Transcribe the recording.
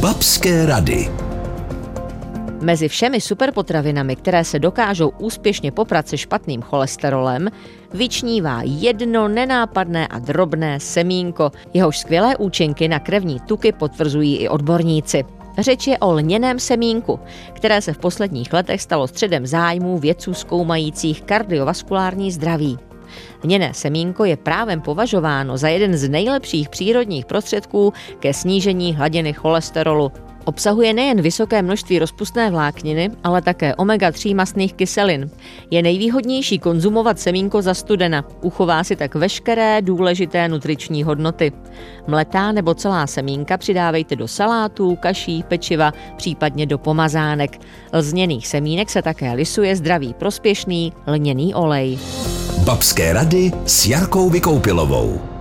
Babské rady. Mezi všemi superpotravinami, které se dokážou úspěšně poprat se špatným cholesterolem, vyčnívá jedno nenápadné a drobné semínko. Jehož skvělé účinky na krevní tuky potvrzují i odborníci. Řeč je o lněném semínku, které se v posledních letech stalo středem zájmů vědců zkoumajících kardiovaskulární zdraví. Lněné semínko je právem považováno za jeden z nejlepších přírodních prostředků ke snížení hladiny cholesterolu. Obsahuje nejen vysoké množství rozpustné vlákniny, ale také omega-3 mastných kyselin. Je nejvýhodnější konzumovat semínko za studena. Uchová si tak veškeré důležité nutriční hodnoty. Mletá nebo celá semínka přidávejte do salátů, kaší, pečiva, případně do pomazánek. Z lněných semínek se také lisuje zdravý prospěšný lněný olej. Babské rady s Jarkou Vykoupilovou.